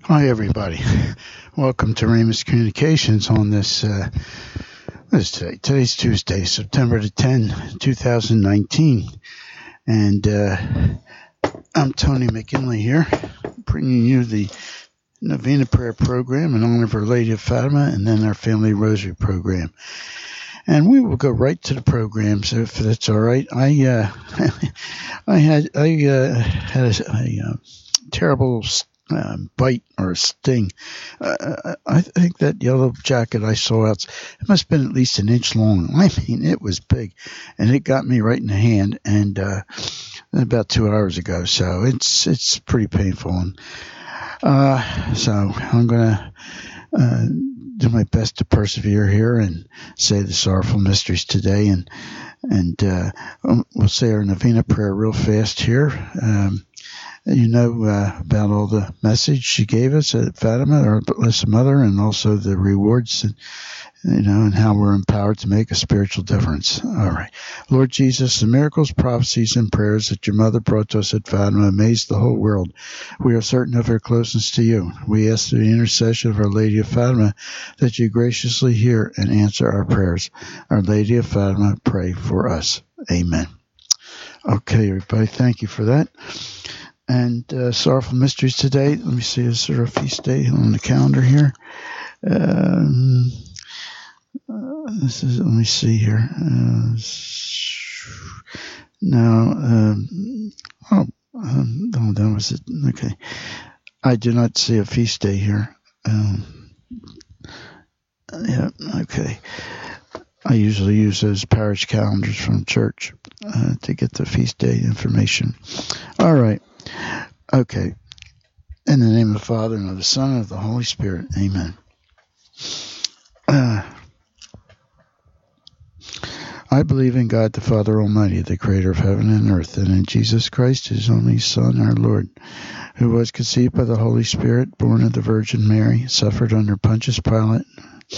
Hi, everybody. Welcome to Ramus Communications on this, what is today? Today's Tuesday, September the 10th, 2019. And I'm Tony McKinley here, bringing you the Novena Prayer Program in honor of Our Lady of Fatima and then our Family Rosary Program. And we will go right to the program, so if that's all right. I had a terrible bite or a sting. I think that yellow jacket I saw out, it must have been at least an inch long. I mean, it was big, and it got me right in the hand, and about 2 hours ago. So it's pretty painful, and so I'm gonna do my best to persevere here and say the sorrowful mysteries today, and we'll say our Novena prayer real fast here. You know about all the message she gave us at Fatima, our Blessed Mother, and also the rewards, and how we're empowered to make a spiritual difference. All right. Lord Jesus, the miracles, prophecies, and prayers that your mother brought to us at Fatima amazed the whole world. We are certain of her closeness to you. We ask through the intercession of Our Lady of Fatima that you graciously hear and answer our prayers. Our Lady of Fatima, pray for us. Amen. Okay, everybody, thank you for that. And sorrowful mysteries today. Let me see, is there a feast day on the calendar here? Let me see here. That was it. Okay. I do not see a feast day here. Yeah, okay. I usually use those parish calendars from church to get the feast day information. All right. Okay. In the name of the Father, and of the Son, and of the Holy Spirit. Amen. I believe in God the Father Almighty, the Creator of heaven and earth, and in Jesus Christ, His only Son, our Lord, who was conceived by the Holy Spirit, born of the Virgin Mary, suffered under Pontius Pilate,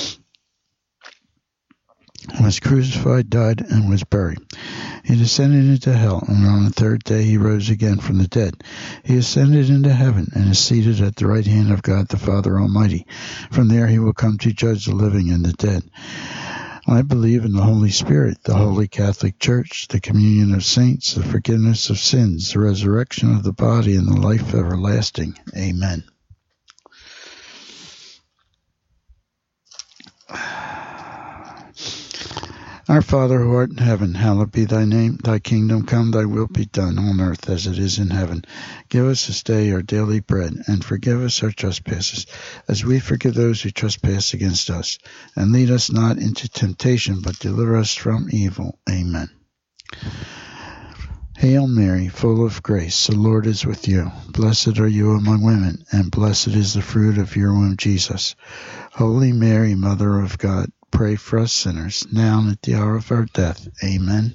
was crucified, died, and was buried. He descended into hell, and on the third day he rose again from the dead. He ascended into heaven, and is seated at the right hand of God the Father Almighty. From there he will come to judge the living and the dead. I believe in the Holy Spirit, the Holy Catholic Church, the communion of saints, the forgiveness of sins, the resurrection of the body, and the life everlasting. Amen. Our Father who art in heaven, hallowed be thy name. Thy kingdom come, thy will be done on earth as it is in heaven. Give us this day our daily bread, and forgive us our trespasses, as we forgive those who trespass against us. And lead us not into temptation, but deliver us from evil. Amen. Hail Mary, full of grace, the Lord is with you. Blessed are you among women, and blessed is the fruit of your womb, Jesus. Holy Mary, Mother of God, pray for us sinners, now and at the hour of our death. Amen.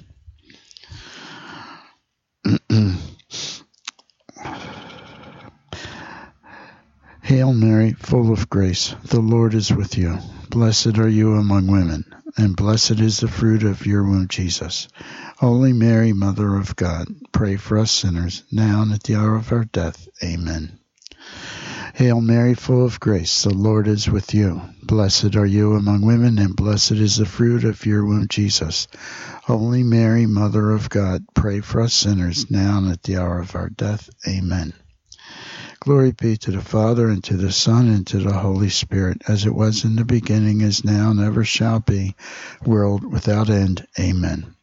Hail Mary, full of grace, the Lord is with you. Blessed are you among women, and blessed is the fruit of your womb, Jesus. Holy Mary, Mother of God, pray for us sinners, now and at the hour of our death. Amen. Hail Mary, full of grace, the Lord is with you. Blessed are you among women, and blessed is the fruit of your womb, Jesus. Holy Mary, Mother of God, pray for us sinners, now and at the hour of our death. Amen. Glory be to the Father, and to the Son, and to the Holy Spirit, as it was in the beginning, is now, and ever shall be, world without end. Amen.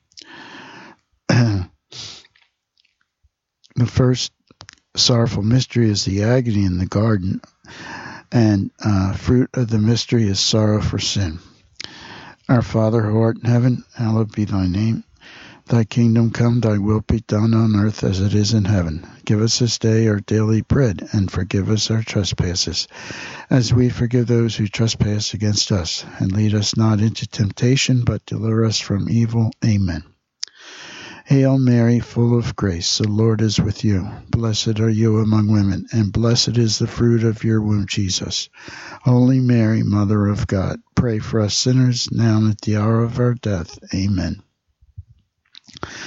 The first sorrowful mystery is the agony in the garden, and fruit of the mystery is sorrow for sin. Our Father who art in heaven, hallowed be thy name. Thy kingdom come, thy will be done on earth as it is in heaven. Give us this day our daily bread, and forgive us our trespasses, as we forgive those who trespass against us. And lead us not into temptation, but deliver us from evil. Amen. Hail Mary, full of grace, the Lord is with you. Blessed are you among women, and blessed is the fruit of your womb, Jesus. Holy Mary, Mother of God, pray for us sinners, now and at the hour of our death. Amen.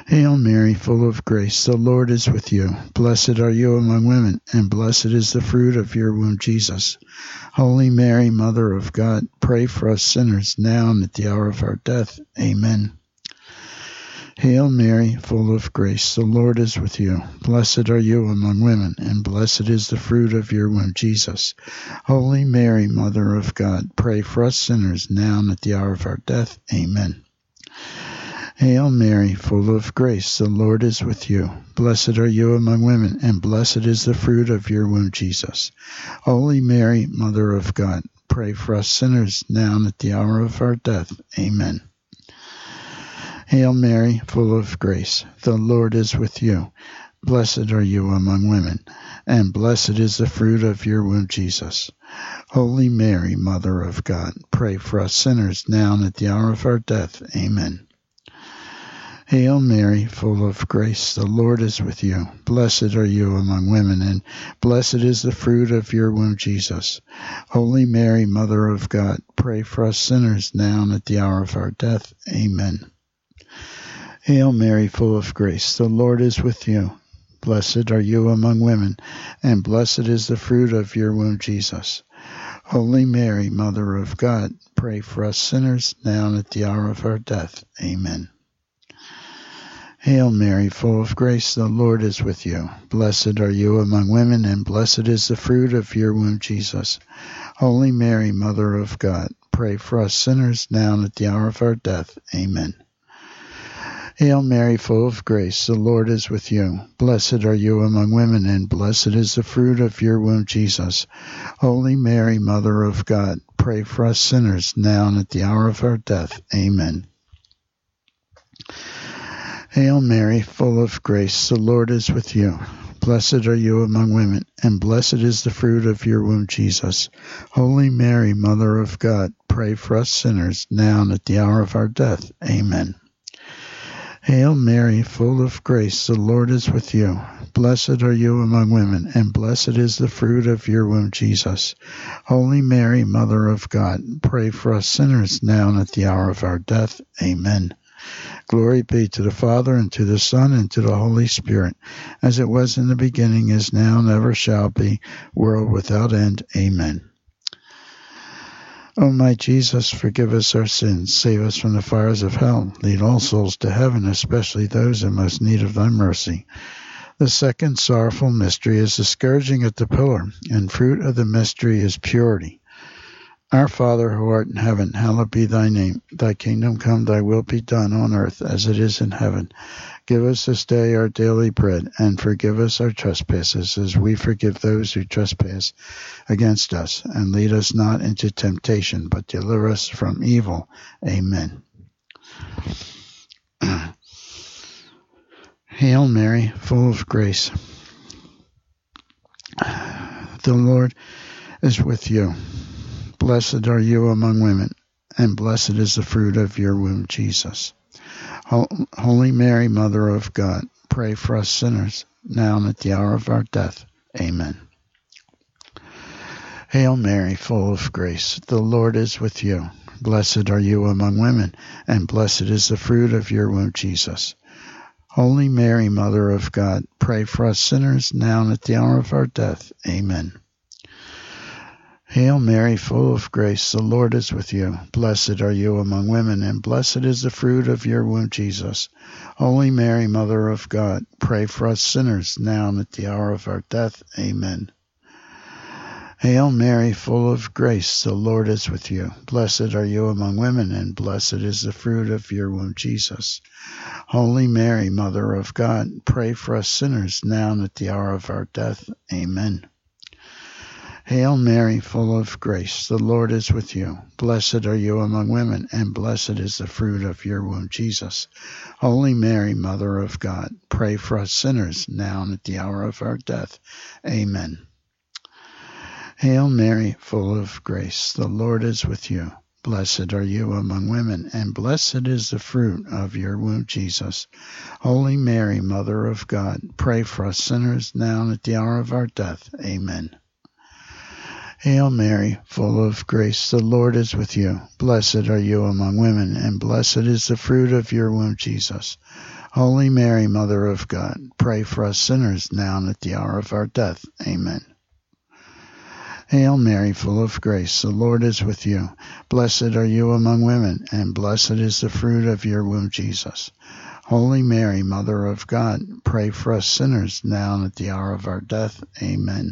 Hail Mary, full of grace, the Lord is with you. Blessed are you among women, and blessed is the fruit of your womb, Jesus. Holy Mary, Mother of God, pray for us sinners, now and at the hour of our death. Amen. Hail Mary, full of grace, the Lord is with you. Blessed are you among women, and blessed is the fruit of your womb, Jesus. Holy Mary, Mother of God, pray for us sinners, now and at the hour of our death. Amen. Hail Mary, full of grace, the Lord is with you. Blessed are you among women, and blessed is the fruit of your womb, Jesus. Holy Mary, Mother of God, pray for us sinners, now and at the hour of our death. Amen. Hail Mary, full of grace, the Lord is with you. Blessed are you among women, and blessed is the fruit of your womb, Jesus. Holy Mary, Mother of God, pray for us sinners, now and at the hour of our death. Amen. Hail Mary, full of grace, the Lord is with you. Blessed are you among women, and blessed is the fruit of your womb, Jesus. Holy Mary, Mother of God, pray for us sinners, now and at the hour of our death. Amen. Hail Mary, full of grace, the Lord is with you. Blessed are you among women, and blessed is the fruit of your womb, Jesus. Holy Mary, Mother of God, pray for us sinners, now and at the hour of our death. Amen. Hail Mary, full of grace, the Lord is with you. Blessed are you among women, and blessed is the fruit of your womb, Jesus. Holy Mary, Mother of God, pray for us sinners, now and at the hour of our death. Amen. Hail Mary, full of grace, the Lord is with you. Blessed are you among women, and blessed is the fruit of your womb, Jesus. Holy Mary, Mother of God, pray for us sinners, now and at the hour of our death. Amen. Hail Mary, full of grace, the Lord is with you. Blessed are you among women, and blessed is the fruit of your womb, Jesus. Holy Mary, Mother of God, pray for us sinners, now and at the hour of our death. Amen. Hail Mary, full of grace, the Lord is with you. Blessed are you among women, and blessed is the fruit of your womb, Jesus. Holy Mary, Mother of God, pray for us sinners, now and at the hour of our death. Amen. Glory be to the Father, and to the Son, and to the Holy Spirit, as it was in the beginning, is now, and ever shall be, world without end. Amen. O my Jesus, forgive us our sins, save us from the fires of hell, lead all souls to heaven, especially those in most need of thy mercy. The second sorrowful mystery is the scourging at the pillar, and fruit of the mystery is purity. Our Father, who art in heaven, hallowed be thy name. Thy kingdom come, thy will be done on earth as it is in heaven. Give us this day our daily bread, and forgive us our trespasses, as we forgive those who trespass against us. And lead us not into temptation, but deliver us from evil. Amen. Hail Mary, full of grace, the Lord is with you. Blessed are you among women, and blessed is the fruit of your womb, Jesus. Holy Mary, Mother of God, pray for us sinners, now and at the hour of our death. Amen. Hail Mary, full of grace, the Lord is with you. Blessed are you among women, and blessed is the fruit of your womb, Jesus. Holy Mary, Mother of God, pray for us sinners, now and at the hour of our death. Amen. Hail Mary, full of grace, the Lord is with you. Blessed are you among women, and blessed is the fruit of your womb, Jesus. Holy Mary, Mother of God, pray for us sinners, now and at the hour of our death. Amen. Hail Mary, full of grace, the Lord is with you. Blessed are you among women, and blessed is the fruit of your womb, Jesus. Holy Mary, Mother of God, pray for us sinners, now and at the hour of our death. Amen. Hail Mary, full of grace, the Lord is with you. Blessed are you among women, and blessed is the fruit of your womb, Jesus. Holy Mary, Mother of God, pray for us sinners, now and at the hour of our death. Amen. Hail Mary, full of grace, the Lord is with you. Blessed are you among women, and blessed is the fruit of your womb, Jesus. Holy Mary, Mother of God, pray for us sinners, now and at the hour of our death. Amen. Hail Mary, full of grace, the Lord is with you. Blessed are you among women, and blessed is the fruit of your womb, Jesus. Holy Mary, Mother of God, pray for us sinners now and at the hour of our death. Amen. Hail Mary, full of grace, the Lord is with you. Blessed are you among women, and blessed is the fruit of your womb, Jesus. Holy Mary, Mother of God, pray for us sinners now and at the hour of our death. Amen.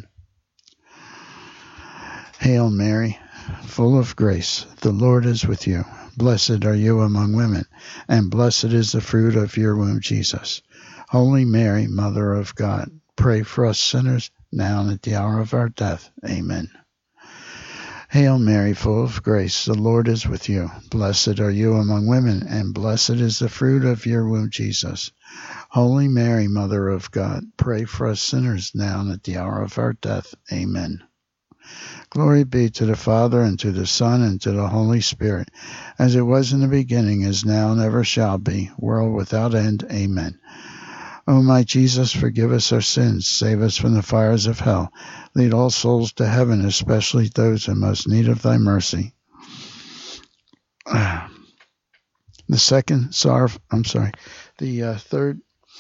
Hail Mary, full of grace, the Lord is with you. Blessed are you among women, and blessed is the fruit of your womb, Jesus. Holy Mary, Mother of God, pray for us sinners now and at the hour of our death. Amen. Hail Mary, full of grace, the Lord is with you. Blessed are you among women, and blessed is the fruit of your womb, Jesus. Holy Mary, Mother of God, pray for us sinners now and at the hour of our death. Amen. Glory be to the Father, and to the Son, and to the Holy Spirit, as it was in the beginning, is now, and ever shall be, world without end. Amen. O my Jesus, forgive us our sins, save us from the fires of hell, lead all souls to heaven, especially those in most need of thy mercy. The third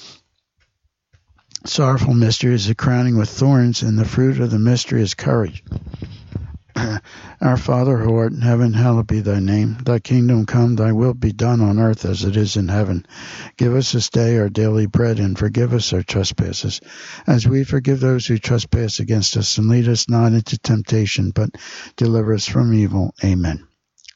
sorrowful mystery is the crowning with thorns, and the fruit of the mystery is courage. Our Father, who art in heaven, hallowed be thy name. Thy kingdom come, thy will be done on earth as it is in heaven. Give us this day our daily bread, and forgive us our trespasses, as we forgive those who trespass against us. And lead us not into temptation, but deliver us from evil. Amen.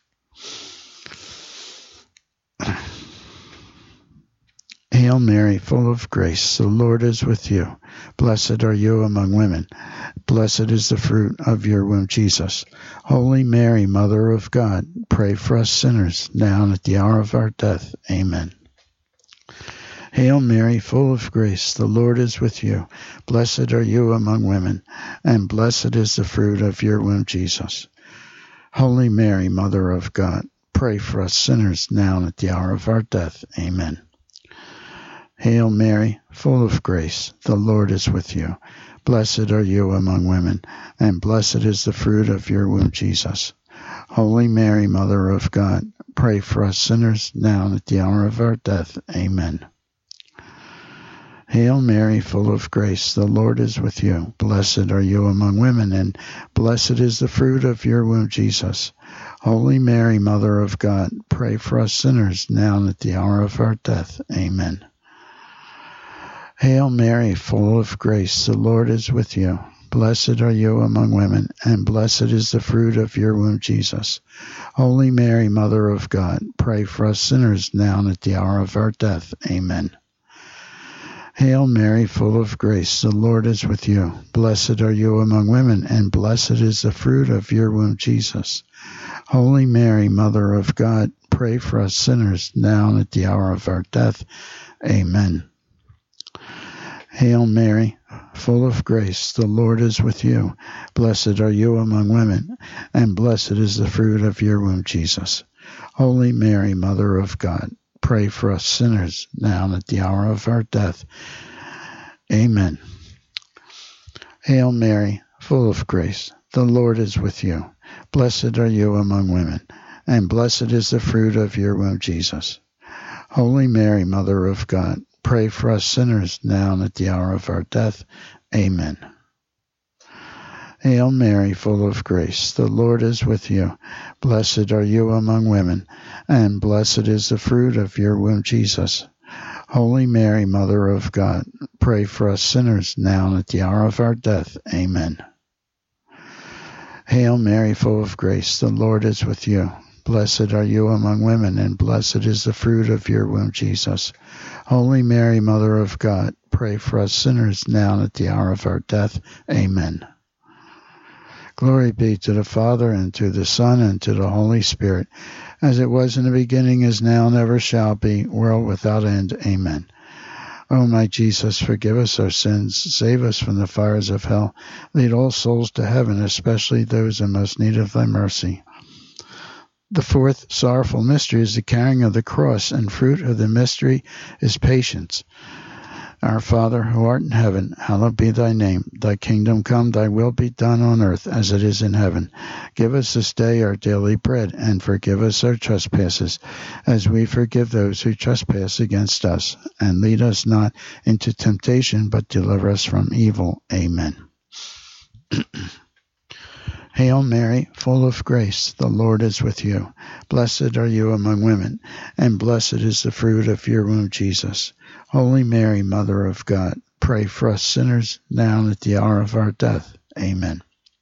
Hail Mary, full of grace, the Lord is with you. Blessed are you among women. Blessed is the fruit of your womb, Jesus. Holy Mary, Mother of God, pray for us sinners, now and at the hour of our death. Amen. Hail Mary, full of grace, the Lord is with you. Blessed are you among women, and blessed is the fruit of your womb, Jesus. Holy Mary, Mother of God, pray for us sinners, now and at the hour of our death. Amen. Hail Mary, full of grace, the Lord is with you. Blessed are you among women, and blessed is the fruit of your womb, Jesus. Holy Mary, Mother of God, pray for us sinners, now and at the hour of our death. Amen. Hail Mary, full of grace, the Lord is with you. Blessed are you among women, and blessed is the fruit of your womb, Jesus. Holy Mary, Mother of God, pray for us sinners, now and at the hour of our death. Amen. Hail Mary, full of grace, the Lord is with you. Blessed are you among women, and blessed is the fruit of your womb, Jesus. Holy Mary, Mother of God, pray for us sinners, now and at the hour of our death. Amen. Hail Mary, full of grace, the Lord is with you. Blessed are you among women, and blessed is the fruit of your womb, Jesus. Holy Mary, Mother of God, pray for us sinners, now and at the hour of our death. Amen. Hail Mary, full of grace, the Lord is with you. Blessed are you among women, and blessed is the fruit of your womb, Jesus. Holy Mary, Mother of God, pray for us sinners, now and at the hour of our death. Amen. Hail Mary, full of grace, the Lord is with you. Blessed are you among women, and blessed is the fruit of your womb, Jesus. Holy Mary, Mother of God, pray for us sinners, now and at the hour of our death. Amen. Hail Mary, full of grace, the Lord is with you. Blessed are you among women, and blessed is the fruit of your womb, Jesus. Holy Mary, Mother of God, pray for us sinners, now and at the hour of our death. Amen. Hail Mary, full of grace, the Lord is with you. Blessed are you among women, and blessed is the fruit of your womb, Jesus. Holy Mary, Mother of God, pray for us sinners, now and at the hour of our death. Amen. Glory be to the Father, and to the Son, and to the Holy Spirit, as it was in the beginning, is now, and ever shall be, world without end. Amen. O my Jesus, forgive us our sins, save us from the fires of hell, lead all souls to heaven, especially those in most need of thy mercy. The fourth sorrowful mystery is the carrying of the cross, and fruit of the mystery is patience. Our Father, who art in heaven, hallowed be thy name. Thy kingdom come, thy will be done on earth as it is in heaven. Give us this day our daily bread, and forgive us our trespasses, as we forgive those who trespass against us. And lead us not into temptation, but deliver us from evil. Amen. Hail Mary, full of grace, the Lord is with you. Blessed are you among women, and blessed is the fruit of your womb, Jesus. Holy Mary, Mother of God, pray for us sinners, now and at the hour of our death. Amen.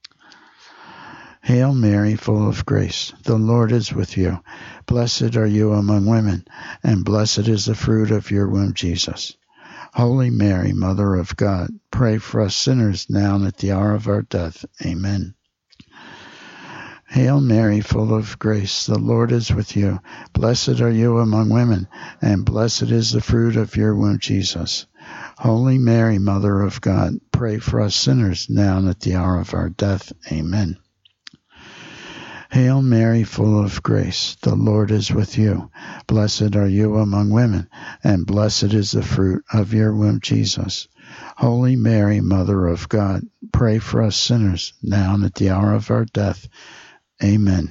Hail Mary, full of grace, the Lord is with you. Blessed are you among women, and blessed is the fruit of your womb, Jesus. Holy Mary, Mother of God, pray for us sinners, now and at the hour of our death. Amen. Hail Mary, full of grace, the Lord is with you. Blessed are you among women, and blessed is the fruit of your womb, Jesus. Holy Mary, Mother of God, pray for us sinners, now and at the hour of our death. Amen. Hail Mary, full of grace, the Lord is with you. Blessed are you among women, and blessed is the fruit of your womb, Jesus. Holy Mary, Mother of God, pray for us sinners, now and at the hour of our death. Amen.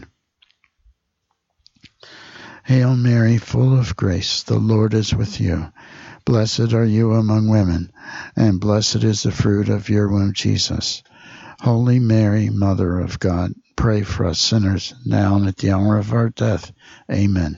Hail Mary, full of grace, the Lord is with you. Blessed are you among women, and blessed is the fruit of your womb, Jesus. Holy Mary, Mother of God, pray for us sinners, now and at the hour of our death. Amen.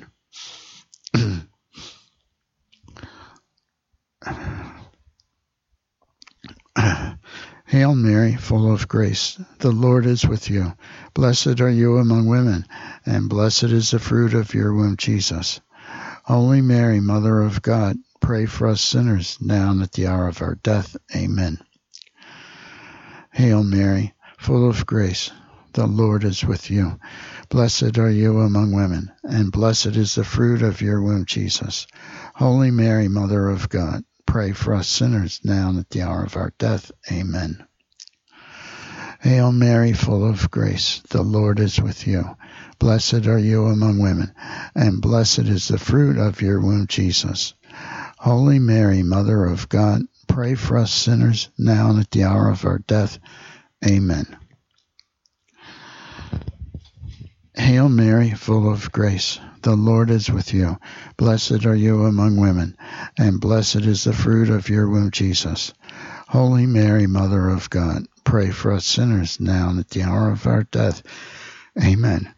Hail Mary, full of grace, the Lord is with you. Blessed are you among women, and blessed is the fruit of your womb, Jesus. Holy Mary, Mother of God, pray for us sinners, now and at the hour of our death. Amen. Hail Mary, full of grace, the Lord is with you. Blessed are you among women, and blessed is the fruit of your womb, Jesus. Holy Mary, Mother of God, pray for us sinners, now and at the hour of our death. Amen. Hail Mary, full of grace, the Lord is with you. Blessed are you among women, and blessed is the fruit of your womb, Jesus. Holy Mary, Mother of God, pray for us sinners, now and at the hour of our death. Amen. Hail Mary, full of grace, the Lord is with you. Blessed are you among women, and blessed is the fruit of your womb, Jesus. Holy Mary, Mother of God, pray for us sinners, now and at the hour of our death. Amen.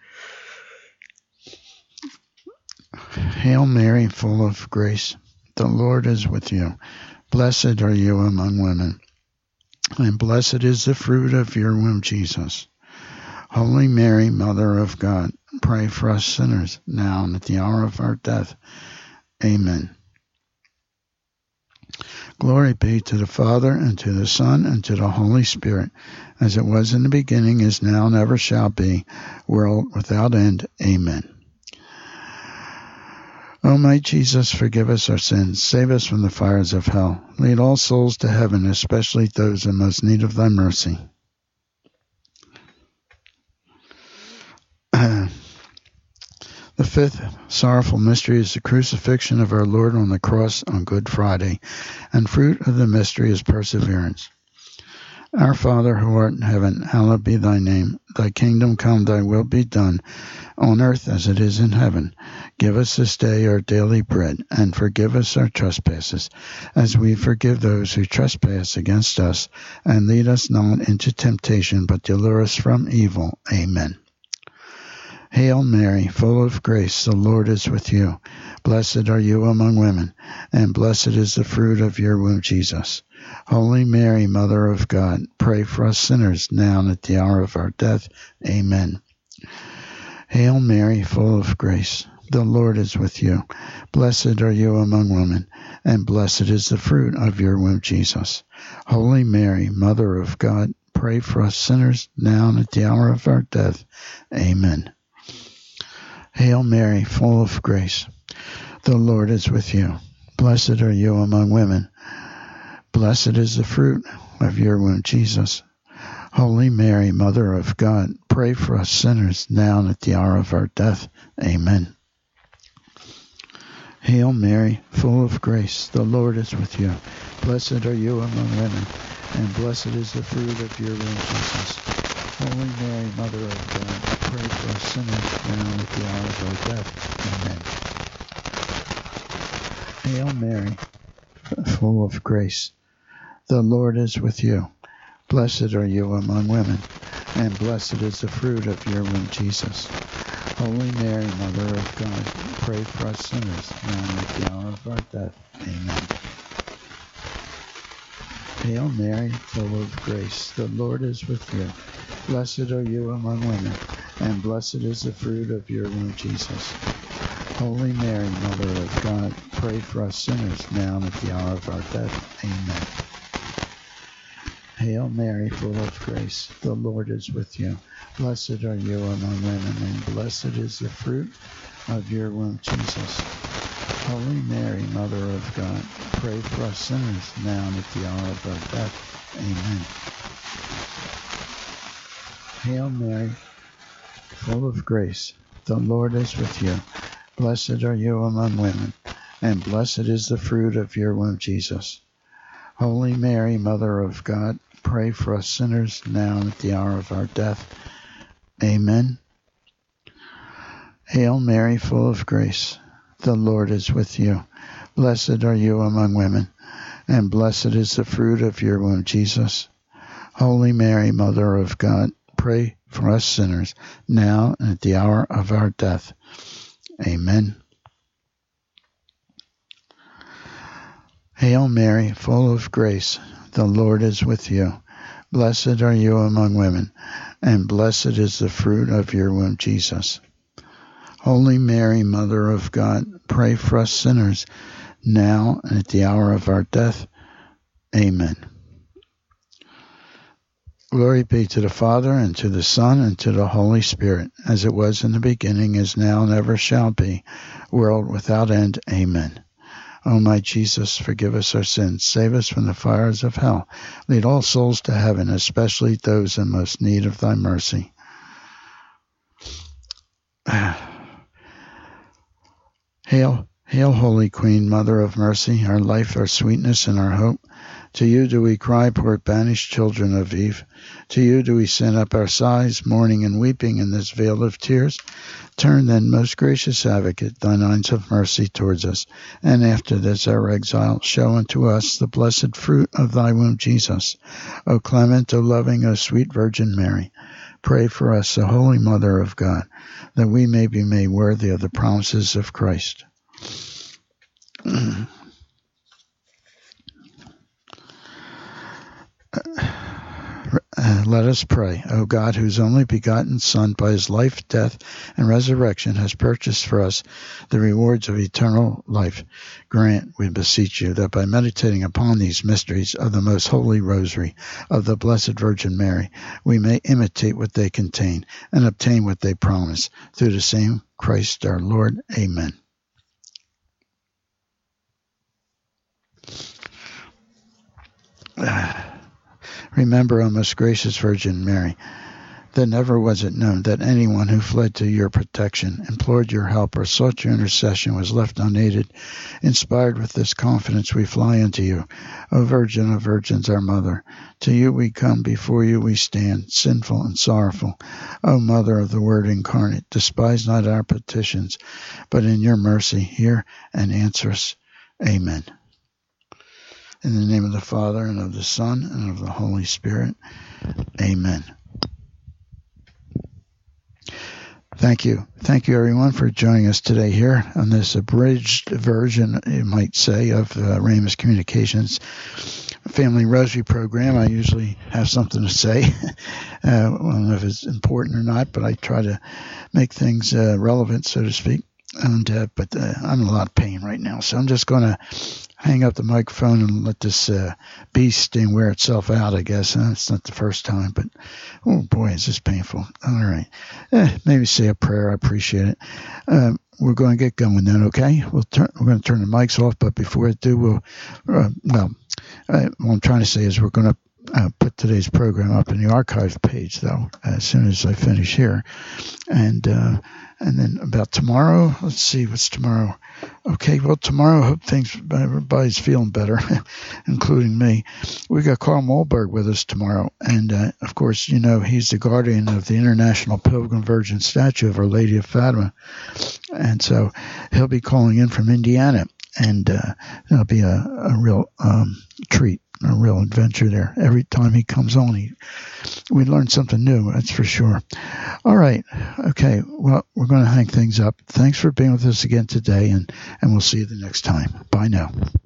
Hail Mary, full of grace, the Lord is with you. Blessed are you among women, and blessed is the fruit of your womb, Jesus. Holy Mary, Mother of God, pray for us sinners, now and at the hour of our death. Amen. Glory be to the Father, and to the Son, and to the Holy Spirit, as it was in the beginning, is now, and ever shall be, world without end. Amen. O my Jesus, forgive us our sins, save us from the fires of hell. Lead all souls to heaven, especially those in most need of thy mercy. The fifth sorrowful mystery is the crucifixion of our Lord on the cross on Good Friday, and fruit of the mystery is perseverance. Our Father, who art in heaven, hallowed be thy name. Thy kingdom come, thy will be done, on earth as it is in heaven. Give us this day our daily bread, and forgive us our trespasses, as we forgive those who trespass against us. And lead us not into temptation, but deliver us from evil. Amen. Hail Mary, full of grace, the Lord is with you. Blessed are you among women, and blessed is the fruit of your womb, Jesus. Holy Mary, Mother of God, pray for us sinners, now and at the hour of our death. Amen. Hail Mary, full of grace, the Lord is with you. Blessed are you among women, and blessed is the fruit of your womb, Jesus. Holy Mary, Mother of God, pray for us sinners, now and at the hour of our death. Amen. Hail Mary, full of grace, the Lord is with you. Blessed are you among women. Blessed is the fruit of your womb, Jesus. Holy Mary, Mother of God, pray for us sinners, now and at the hour of our death. Amen. Hail Mary, full of grace, the Lord is with you. Blessed are you among women, and blessed is the fruit of your womb, Jesus. Holy Mary, Mother of God, pray for us sinners now and at the hour of our death. Amen. Hail Mary, full of grace, the Lord is with you. Blessed are you among women, and blessed is the fruit of your womb, Jesus. Holy Mary, Mother of God, pray for us sinners, now and at the hour of our death. Amen. Hail Mary, full of grace, the Lord is with you. Blessed are you among women, and blessed is the fruit of your womb, Jesus. Holy Mary, Mother of God, pray for us sinners, now and at the hour of our death. Amen. Hail Mary, full of grace, the Lord is with you. Blessed are you among women, and blessed is the fruit of your womb, Jesus. Holy Mary, Mother of God, pray for us sinners, now and at the hour of our death. Amen. Hail Mary, full of grace, the Lord is with you. Blessed are you among women, and blessed is the fruit of your womb, Jesus. Holy Mary, Mother of God, pray for us sinners, now and at the hour of our death. Amen. Hail Mary, full of grace, the Lord is with you. Blessed are you among women, and blessed is the fruit of your womb, Jesus. Holy Mary, Mother of God, pray for us sinners, now and at the hour of our death. Amen. Hail Mary, full of grace, the Lord is with you. Blessed are you among women, and blessed is the fruit of your womb, Jesus. Holy Mary, Mother of God, pray for us sinners, now and at the hour of our death. Amen. Glory be to the Father, and to the Son, and to the Holy Spirit, as it was in the beginning, is now, and ever shall be, world without end. Amen. O my Jesus, forgive us our sins, save us from the fires of hell, lead all souls to heaven, especially those in most need of thy mercy. Hail, hail, Holy Queen, Mother of Mercy, our life, our sweetness, and our hope. To you do we cry, poor banished children of Eve. To you do we send up our sighs, mourning and weeping in this vale of tears. Turn then, most gracious Advocate, thine eyes of mercy towards us, and after this our exile, show unto us the blessed fruit of thy womb, Jesus. O clement, O loving, O sweet Virgin Mary, pray for us, the Holy Mother of God, that we may be made worthy of the promises of Christ. Let us pray. O God, whose only begotten Son, by his life, death, and resurrection, has purchased for us the rewards of eternal life, grant, we beseech you, that by meditating upon these mysteries of the most holy rosary of the Blessed Virgin Mary, we may imitate what they contain and obtain what they promise. Through the same Christ our Lord. Amen. Remember, O most gracious Virgin Mary, that never was it known that anyone who fled to your protection, implored your help, or sought your intercession was left unaided. Inspired with this confidence, we fly unto you, O Virgin of Virgins, our Mother. To you we come, before you we stand, sinful and sorrowful. O Mother of the Word incarnate, despise not our petitions, but in your mercy hear and answer us. Amen. In the name of the Father, and of the Son, and of the Holy Spirit. Amen. Thank you. Thank you, everyone, for joining us today here on this abridged version, you might say, of Ramus Communications Family Rosary Program. I usually have something to say. I don't know if it's important or not, but I try to make things relevant, so to speak. But I'm in a lot of pain right now, so I'm just going to hang up the microphone and let this beast wear itself out, I guess. It's not the first time, but oh boy, is this painful. All right. Maybe say a prayer. I appreciate it. We're going to get going then, okay? We're going to turn the mics off, but before we do, what I'm trying to say is we're going to put today's program up in the archive page, though, as soon as I finish here. And then about tomorrow, let's see, what's tomorrow? Okay, well, tomorrow, I hope everybody's feeling better, including me. We got Carl Mollberg with us tomorrow. And, of course, he's the guardian of the International Pilgrim Virgin Statue of Our Lady of Fatima. And so he'll be calling in from Indiana. And it'll be a real treat. A real adventure there. Every time he comes on, we learn something new, that's for sure. All right. Okay. Well, we're going to hang things up. Thanks for being with us again today, and we'll see you the next time. Bye now.